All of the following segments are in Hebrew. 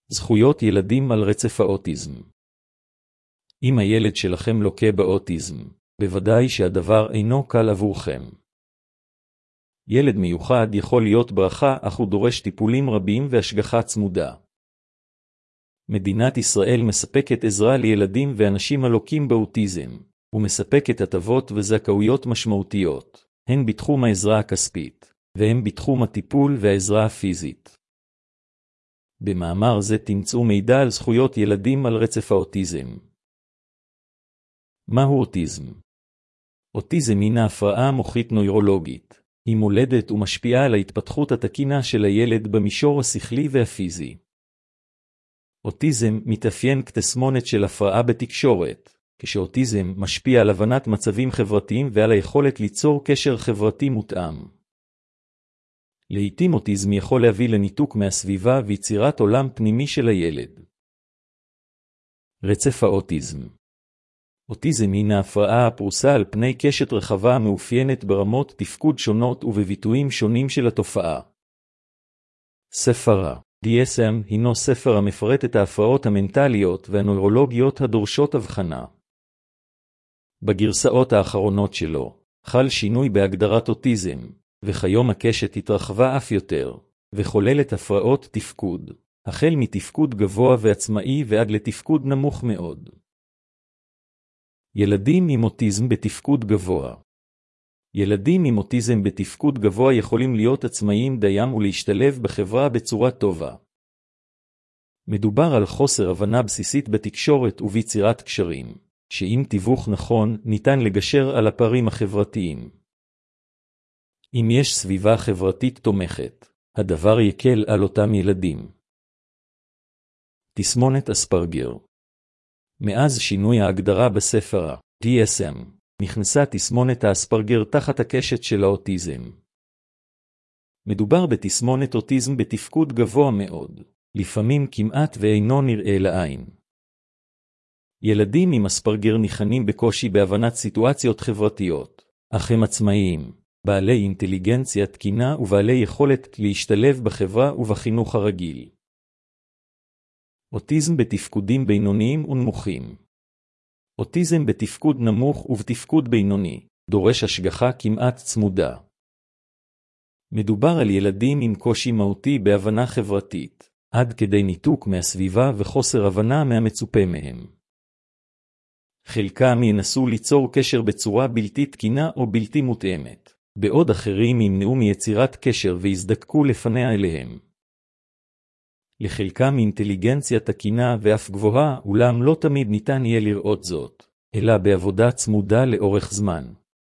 זכויות ילדים על רצף האוטיזם. אם הילד שלכם לוקה באוטיזם, בוודאי שהדבר אינו קל עבורכם. ילד מיוחד יכול להיות ברכה, אך הוא דורש טיפולים רבים והשגחה צמודה. מדינת ישראל מספקת עזרה לילדים ואנשים הלוקים באוטיזם, ומספקת הטבות וזכאויות משמעותיות, הן בתחום העזרה הכספית, והן בתחום הטיפול והעזרה הפיזית. במאמר זה תמצאו מידע על זכויות ילדים על רצף האוטיזם. מהו אוטיזם? אוטיזם הינה הפרעה מוחית נוירולוגית. היא מולדת ומשפיעה על ההתפתחות התקינה של הילד במישור השכלי והפיזי. אוטיזם מתאפיין כתסמונת של הפרעה בתקשורת, כשאוטיזם משפיע על הבנת מצבים חברתיים ועל היכולת ליצור קשר חברתי מותאם. לעתים אוטיזם יכול להביא לניתוק מהסביבה ויצירת עולם פנימי של הילד. רצף האוטיזם. אוטיזם הינה הפרעה הפרוסה על פני קשת רחבה המאופיינת ברמות תפקוד שונות ובביטויים שונים של התופעה. ספר ה-DSM הינו ספר המפרט את ההפרעות המנטליות והנוירולוגיות הדורשות הבחנה. בגרסאות האחרונות שלו, חל שינוי בהגדרת אוטיזם, וכיום הקשת התרחבה אף יותר, וכוללת הפרעות תפקוד, החל מתפקוד גבוה ועצמאי ועד לתפקוד נמוך מאוד. ילדים עם אוטיזם בתפקוד גבוה. ילדים עם אוטיזם בתפקוד גבוה יכולים להיות עצמאיים דיים ולהשתלב בחברה בצורה טובה. מדובר על חוסר הבנה בסיסית בתקשורת וביצירת קשרים, שעם תיווך נכון ניתן לגשר על הפערים החברתיים. אם יש סביבה חברתית תומכת, הדבר יקל על אותם ילדים. תסמונת אספרגר. מאז שינוי ההגדרה בספר ה-DSM, נכנסה תסמונת האספרגר תחת הקשת של האוטיזם. מדובר בתסמונת אוטיזם בתפקוד גבוה מאוד, לפעמים כמעט ואינו נראה לעין. ילדים עם אספרגר ניחנים בקושי בהבנת סיטואציות חברתיות, אך הם עצמאיים, בעלי אינטליגנציה תקינה ובעלי יכולת להשתלב בחברה ובחינוך הרגיל. אוטיזם בתפקודים בינוניים ונמוכים. אוטיזם בתפקוד נמוך ובתפקוד בינוני, דורש השגחה כמעט צמודה. מדובר על ילדים עם קושי מהותי בהבנה חברתית, עד כדי ניתוק מהסביבה וחוסר הבנה מהמצופה מהם. חלקם ינסו ליצור קשר בצורה בלתי תקינה או בלתי מותאמת, בעוד אחרים ימנעו מיצירת קשר ויזדקקו לפניה אליהם. לחלקם אינטליגנציה תקינה ואף גבוהה, אולם לא תמיד ניתן יהיה לראות זאת, אלא בעבודה צמודה לאורך זמן.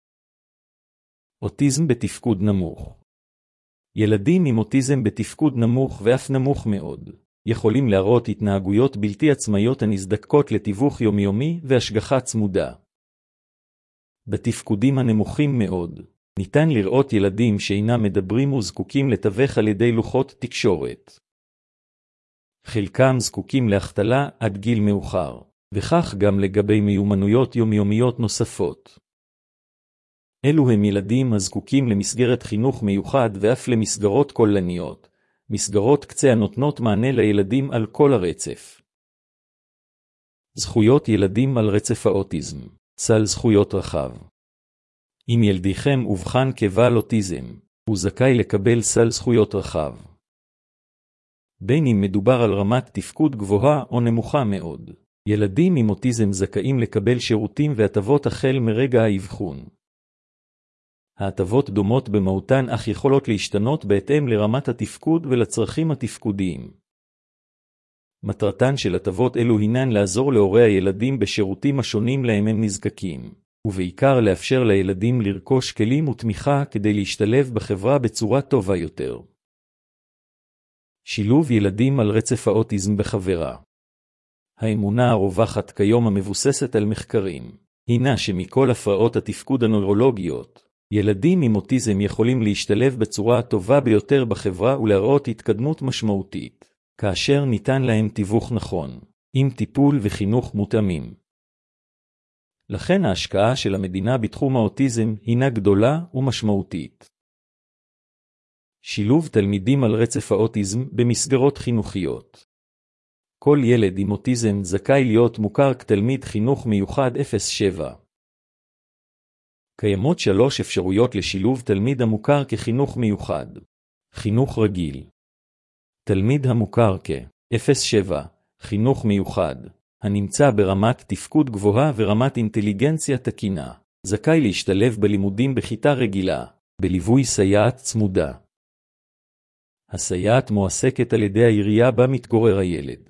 אוטיזם בתפקוד נמוך. ילדים עם אוטיזם בתפקוד נמוך ואף נמוך מאוד, יכולים להראות התנהגויות בלתי עצמאיות הנזדקקות לתיווך יומיומי והשגחה צמודה. בתפקודים הנמוכים מאוד, ניתן לראות ילדים שאינם מדברים וזקוקים לתווך על ידי לוחות תקשורת. חלקם זקוקים להחתלה עד גיל מאוחר, וכך גם לגבי מיומנויות יומיומיות נוספות. אלו הם ילדים הזקוקים למסגרת חינוך מיוחד ואף למסגרות כוללניות, מסגרות קצה הנותנות מענה לילדים על כל הרצף. זכויות ילדים על רצף האוטיזם, סל זכויות רחב. אם ילדיכם אובחן כבעל אוטיזם, הוא זכאי לקבל סל זכויות רחב. בין אם מדובר על רמת תפקוד גבוהה או נמוכה מאוד, ילדים עם אוטיזם זכאים לקבל שירותים והטבות החל מרגע האבחון. ההטבות דומות במהותן אך יכולות להשתנות בהתאם לרמת התפקוד ולצרכים התפקודיים. מטרתן של הטבות אלו הינן לעזור להורי הילדים בשירותים השונים להם הם נזקקים, ובעיקר לאפשר לילדים לרכוש כלים ותמיכה כדי להשתלב בחברה בצורה טובה יותר. שילוב ילדים על רצף האוטיזם בחברה. האמונה הרווחת כיום המבוססת על מחקרים, הינה שמכל הפרעות התפקוד הנוירולוגיות, ילדים עם אוטיזם יכולים להשתלב בצורה הטובה ביותר בחברה ולהראות התקדמות משמעותית, כאשר ניתן להם תיווך נכון, עם טיפול וחינוך מותאמים. לכן ההשקעה של המדינה בתחום האוטיזם הינה גדולה ומשמעותית. שילוב תלמידים על רצף האוטיזם במסגרות חינוכיות. כל ילד עם אוטיזם זכאי להיות מוכר כתלמיד חינוך מיוחד 07. קיימות 3 אפשרויות לשילוב תלמיד המוכר כחינוך מיוחד. חינוך רגיל. תלמיד המוכר כ-07, חינוך מיוחד, הנמצא ברמת תפקוד גבוהה ורמת אינטליגנציה תקינה, זכאי להשתלב בלימודים בכיתה רגילה, בליווי סייעת צמודה. הסייעת מועסקת על ידי העירייה בה מתגורר הילד.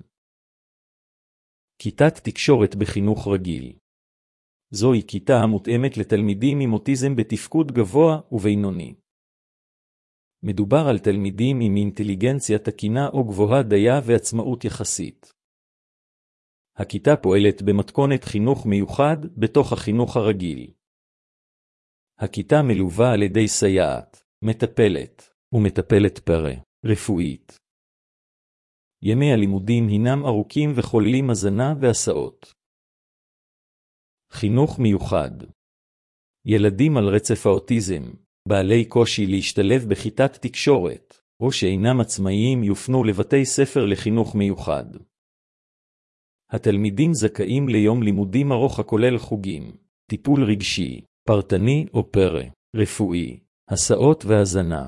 כיתת תקשורת בחינוך רגיל. זוהי כיתה המותאמת לתלמידים עם אוטיזם בתפקוד גבוה ובינוני. מדובר על תלמידים עם אינטליגנציה תקינה או גבוהה דייה ועצמאות יחסית. הכיתה פועלת במתכונת חינוך מיוחד בתוך החינוך הרגיל. הכיתה מלווה על ידי סייעת, מטפלת ומטפלת פארה-רפואית. ימי הלימודים הינם ארוכים וכוללים הזנה והסעות. חינוך מיוחד. ילדים על רצף האוטיזם, בעלי קושי להשתלב בכיתת תקשורת, או שאינם עצמאיים יופנו לבתי ספר לחינוך מיוחד. התלמידים זכאים ליום לימודים ארוך הכולל חוגים, טיפול רגשי, פרטני או פארה-רפואי, הסעות והזנה.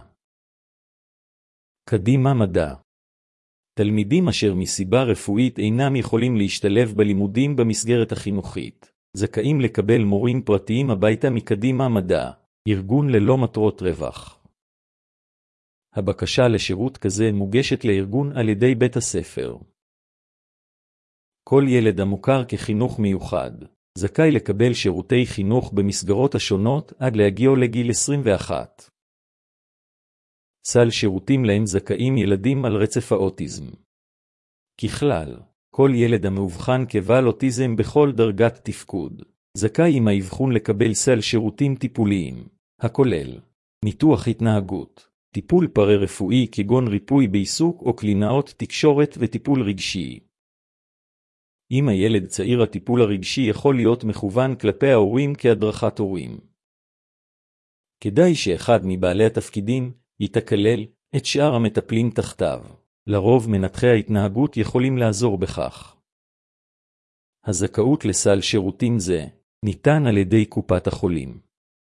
קדימה מדע. תלמידים אשר מסיבה רפואית אינם יכולים להשתלב בלימודים במסגרת החינוכית, זכאים לקבל מורים פרטיים הביתה מקדימה מדע, ארגון ללא מטרות רווח. הבקשה לשירות כזה מוגשת לארגון על ידי בית הספר. כל ילד המוכר כחינוך מיוחד, זכאי לקבל שירותי חינוך במסגרות השונות עד להגיעו לגיל 21. סל שירותים להם זכאים ילדים על רצף האוטיזם. ככלל, כל ילד המאובחן כבעל אוטיזם בכל דרגת תפקוד, זכאי עם האבחון לקבל סל שירותים טיפוליים, הכולל ניתוח התנהגות, טיפול פארה-רפואי כגון ריפוי בעיסוק או קלינאות תקשורת וטיפול רגשי. אם הילד צעיר, הטיפול הרגשי יכול להיות מכוון כלפי ההורים כהדרכת הורים. כדאי שאחד מבעלי התפקידים יתכלל את שאר המטפלים תחתיו. לרוב מנתחי ההתנהגות יכולים לעזור בכך. הזכאות לסל שירותים זה ניתן על ידי קופת החולים.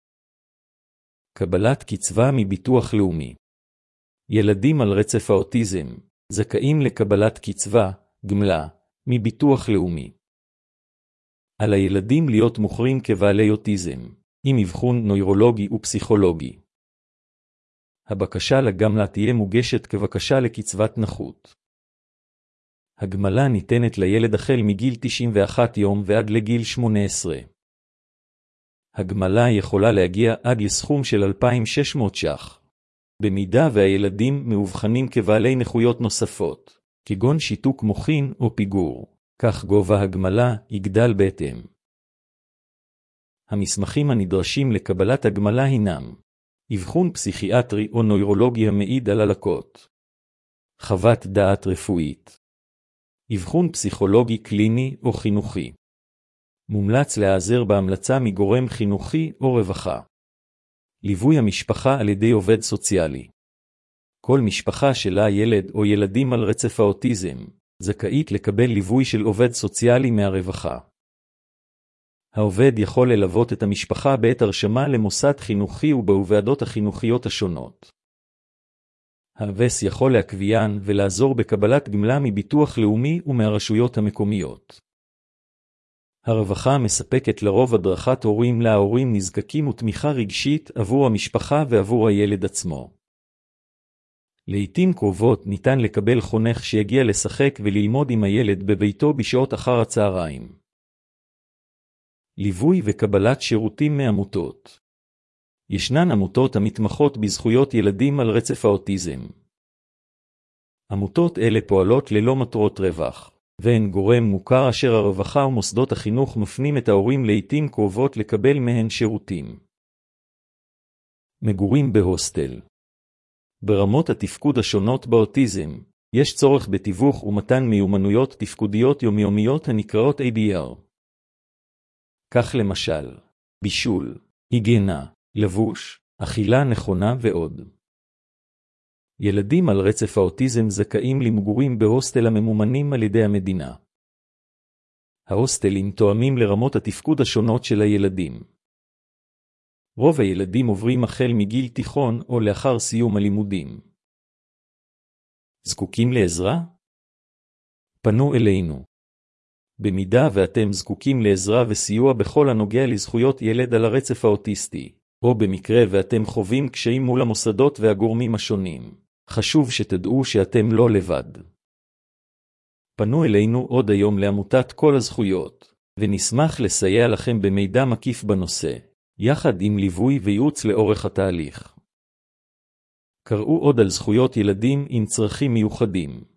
קבלת קצבה מביטוח לאומי. ילדים על רצף האוטיזם זכאים לקבלת קצבה, גמלה, מביטוח לאומי. על הילדים להיות מוכרים כבעלי אוטיזם, עם אבחון נוירולוגי ופסיכולוגי. הבקשה לגמלה תהיה מוגשת כבקשה לקצבת נכות. הגמלה ניתנת לילד החל מגיל 91 יום ועד לגיל 18. הגמלה יכולה להגיע עד לסכום של 2,600 ש"ח. במידה והילדים מאובחנים כבעלי נכויות נוספות, כגון שיתוק מוחין או פיגור, כך גובה הגמלה יגדל בהתאם. המסמכים הנדרשים לקבלת הגמלה הינם אבחון פסיכיאטרי או נוירולוגי המעיד על הלקות, חוות דעת רפואית, אבחון פסיכולוגי קליני או חינוכי. מומלץ להיעזר בהמלצה מגורם חינוכי או רווחה. ליווי המשפחה על ידי עובד סוציאלי. כל משפחה שלה ילד או ילדים על רצף האוטיזם זכאית לקבל ליווי של עובד סוציאלי מהרווחה. העובד יכול ללוות את המשפחה בעת הרשמה למוסד חינוכי ובוועדות החינוכיות השונות. העובד יכול להקביען ולעזור בקבלת גמלה מביטוח לאומי ומהרשויות המקומיות. הרווחה מספקת לרוב הדרכת הורים להורים נזקקים ותמיכה רגשית עבור המשפחה ועבור הילד עצמו. לעתים קרובות ניתן לקבל חונך שיגיע לשחק וללמוד עם הילד בביתו בשעות אחר הצהריים. ליווי וקבלת שירותים מעמותות. ישנן עמותות המתמחות בזכויות ילדים על רצף האוטיזם. עמותות אלה פועלות ללא מטרות רווח, והן גורם מוכר אשר הרווחה ומוסדות החינוך מפנים את ההורים לעתים קרובות לקבל מהן שירותים. מגורים בהוסטל. ברמות התפקוד השונות באוטיזם, יש צורך בתיווך ומתן מיומנויות תפקודיות יומיומיות הנקראות ADR. כך למשל, בישול, היגיינה, לבוש, אכילה נכונה ועוד. ילדים על רצף האוטיזם זכאים למגורים בהוסטל הממומנים על ידי המדינה. ההוסטלים תואמים לרמות התפקוד השונות של הילדים. רוב הילדים עוברים החל מגיל תיכון או לאחר סיום הלימודים. זקוקים לעזרה? פנו אלינו. במידה ואתם זקוקים לעזרה וסיוע בכל הנוגע לזכויות ילד על הרצף האוטיסטי, או במקרה ואתם חווים קשיים מול המוסדות והגורמים השונים, חשוב שתדעו שאתם לא לבד. פנו אלינו עוד היום לעמותת כל הזכויות, ונשמח לסייע לכם במידע מקיף בנושא, יחד עם ליווי וייעוץ לאורך התהליך. קראו עוד על זכויות ילדים עם צרכים מיוחדים.